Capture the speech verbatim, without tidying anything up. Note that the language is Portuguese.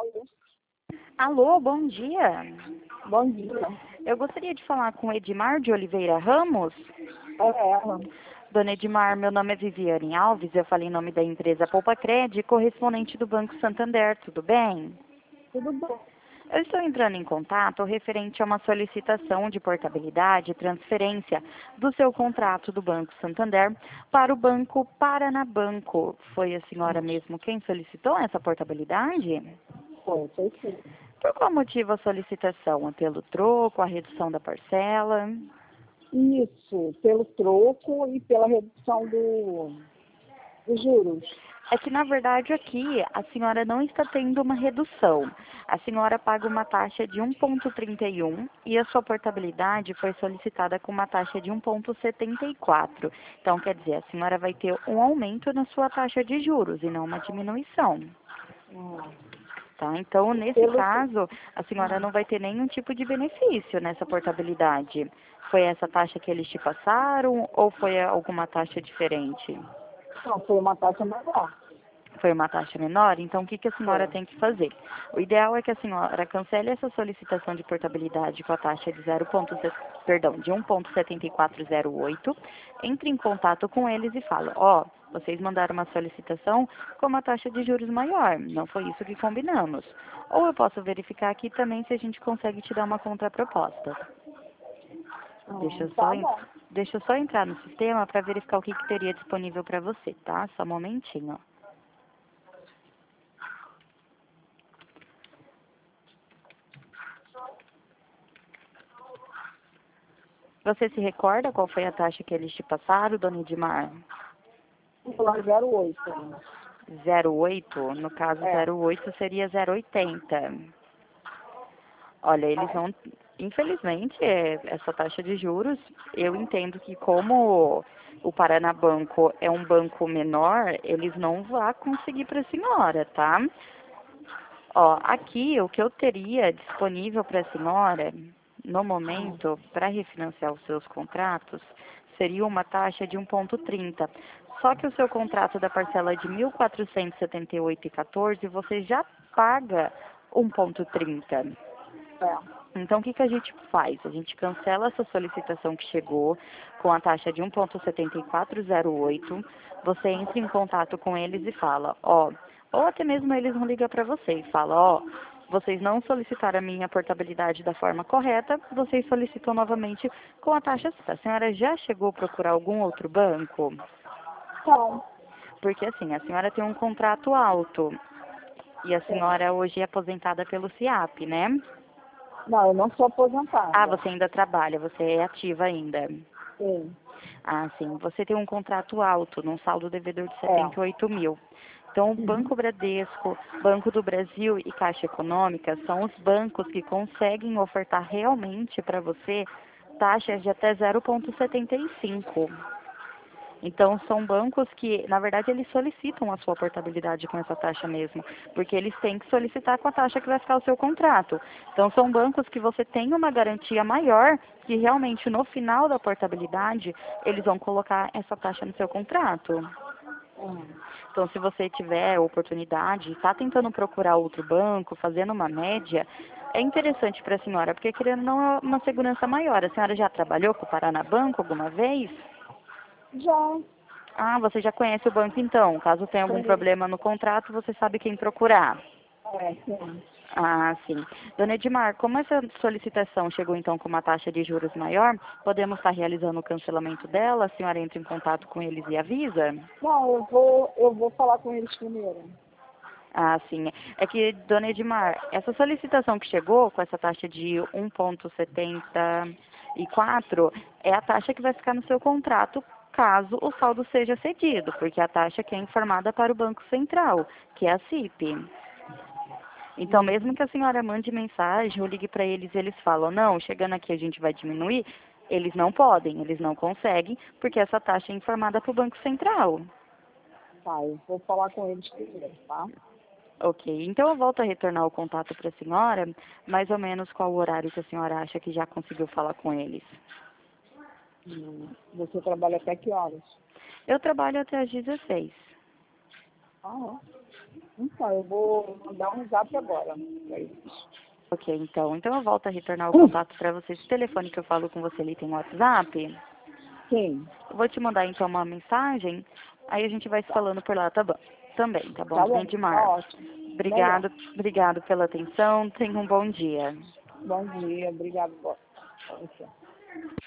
Alô, Alô, bom dia. bom dia. Eu gostaria de falar com Edmar de Oliveira Ramos. É ela. Dona Edmar, meu nome é Viviane Alves, eu falei em nome da empresa Poupa Cred, correspondente do Banco Santander, tudo bem? Tudo bom? Eu estou entrando em contato referente a uma solicitação de portabilidade e transferência do seu contrato do Banco Santander para o Banco Paranabanco. Foi a senhora mesmo quem solicitou essa portabilidade? Foi, foi sim. Por qual motivo a solicitação? É pelo troco, a redução da parcela? Isso, pelo troco e pela redução do, dos juros. É que, na verdade, aqui a senhora não está tendo uma redução. A senhora paga uma taxa de um vírgula trinta e um e a sua portabilidade foi solicitada com uma taxa de um vírgula setenta e quatro. Então, quer dizer, a senhora vai ter um aumento na sua taxa de juros e não uma diminuição. Ah, Tá? Então, nesse Pelo, caso, a senhora não vai ter nenhum tipo de benefício nessa portabilidade. Foi essa taxa que eles te passaram ou foi alguma taxa diferente? não, foi uma taxa maior. Foi uma taxa menor? Então, o que, que a senhora Foi. tem que fazer? O ideal é que a senhora cancele essa solicitação de portabilidade com a taxa de zero ponto, perdão, de um vírgula setenta e quatro zero oito, entre em contato com eles e fala, ó, oh, vocês mandaram uma solicitação com uma taxa de juros maior, não foi isso que combinamos. Ou eu posso verificar aqui também se a gente consegue te dar uma contraproposta. Ah, Deixa eu só, tá en- bom. deixa eu só entrar no sistema para verificar o que, que teria disponível para você, tá? Só um momentinho. Você se recorda qual foi a taxa que eles te passaram, dona Edmar? Falar zero oito. zero vírgula oito? No caso, É. zero vírgula oito seria zero vírgula oitenta. Olha, eles É. não... Infelizmente, é- essa taxa de juros, eu entendo que como o Paranabanco é um banco menor, eles não vão conseguir para a senhora, tá? Ó, aqui o que eu teria disponível para a senhora, no momento, para refinanciar os seus contratos, seria uma taxa de um vírgula trinta. Só que o seu contrato da parcela é de mil quatrocentos e setenta e oito vírgula quatorze, você já paga um vírgula trinta. É. Então, o que, que a gente faz? A gente cancela essa solicitação que chegou com a taxa de um vírgula setenta e quatro zero oito, você entra em contato com eles e fala, ó, ou até mesmo eles vão ligar para você e fala, ó, vocês não solicitaram a minha portabilidade da forma correta, vocês solicitam novamente com a taxa certa. A senhora já chegou a procurar algum outro banco? Então, Porque assim, a senhora tem um contrato alto e a é. senhora hoje é aposentada pelo SIAP, né? Não, eu não sou Ah, aposentada. você ainda trabalha, você é ativa ainda. Sim. Ah, sim. Você tem um contrato alto, num saldo devedor de É. setenta e oito mil. Então, o Uhum. Banco Bradesco, Banco do Brasil e Caixa Econômica são os bancos que conseguem ofertar realmente para você taxas de até zero vírgula setenta e cinco. Então, são bancos que, na verdade, eles solicitam a sua portabilidade com essa taxa mesmo, porque eles têm que solicitar com a taxa que vai ficar o seu contrato. Então, são bancos que você tem uma garantia maior que realmente no final da portabilidade eles vão colocar essa taxa no seu contrato. Hum. Então, se você tiver oportunidade, está tentando procurar outro banco, fazendo uma média, é interessante para a senhora, porque querendo ou não é uma segurança maior. A senhora já trabalhou com o Paranabanco alguma vez? Já. Ah, você já conhece o banco então. Caso tenha algum Conheço. problema no contrato, você sabe quem procurar. É, sim. Ah, sim. Dona Edmar, como essa solicitação chegou então com uma taxa de juros maior, podemos estar realizando o cancelamento dela? A senhora entra em contato com eles e avisa? Não, eu vou, eu vou falar com eles primeiro. Ah, sim. É que, dona Edmar, essa solicitação que chegou com essa taxa de um vírgula setenta e quatro é a taxa que vai ficar no seu contrato caso o saldo seja cedido, porque é a taxa que é informada para o Banco Central, que é a C I P. Então, mesmo Uhum. que a senhora mande mensagem ou ligue para eles e eles falam, não, chegando aqui a gente vai diminuir, eles não podem, eles não conseguem, porque essa taxa é informada para o Banco Central. Tá, eu vou falar com eles primeiro, tá? Ok, então eu volto a retornar o contato para a senhora, mais ou menos qual o horário que a senhora acha que já conseguiu falar com eles. Hum. Você trabalha até que horas? Eu trabalho até às dezesseis. Ah, Então, eu vou mandar um zap agora para eles. Ok, então. Então eu volto a retornar o contato para você. Esse telefone que eu falo com você ali tem WhatsApp. Sim. Eu vou te mandar então uma mensagem, aí a gente vai se falando por lá, tá bom? Também, tá bom, Tá bom, Edmar? tá ótimo. Melhor. Obrigado, obrigado pela atenção. Tenha um bom dia. Bom dia, obrigado. Boa.